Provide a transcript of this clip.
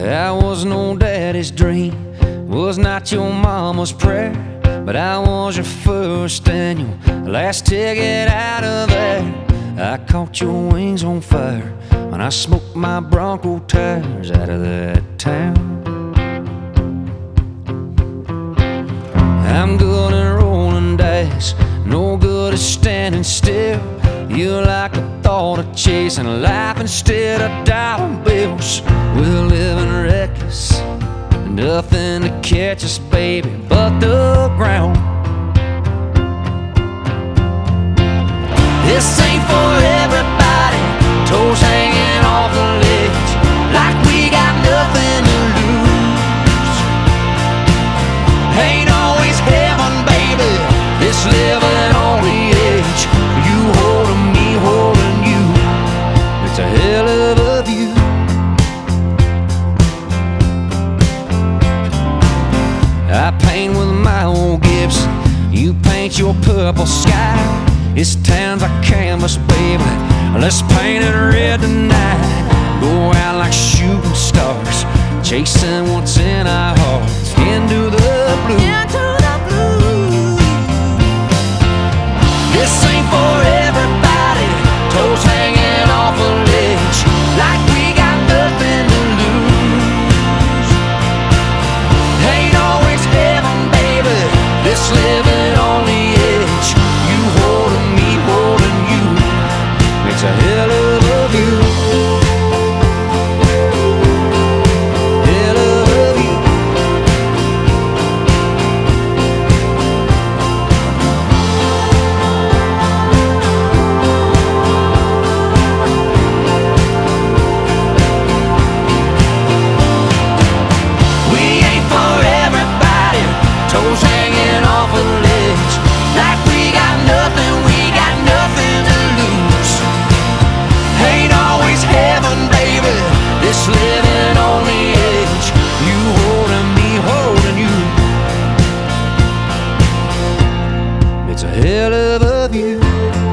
I was no daddy's dream, was not your mama's prayer, but I was your first and your last ticket out of there. I caught your wings on fire when I smoked my Bronco tires out of that town. I'm good at rolling dice, no good at standing still. You like the thought of chasing life instead of dollar bills. We're living reckless, nothing to catch us, baby, but the ground. This ain't for everybody, toes hanging off the ledge, like we got nothing to lose. Ain't always heaven, baby, this living on the edge. You holding me, holding you, it's a hell of a view. I paint with my old Gibson, you paint your purple sky. This town's a canvas, baby, let's paint it red tonight. Go out like shooting stars, chasing what's in our hearts, into the blue. This ain't for everybody, toes hanging off a ledge, like we got nothing to lose. Ain't always heaven, baby, this living on the edge. You holding me, holding you, it's a hell of a view. Hell of a view. We ain't for everybody, toes hanging off a ledge, like we got nothing to lose. Ain't always heaven, baby, this living on the edge. You holding me, holding you, it's a hell of a view.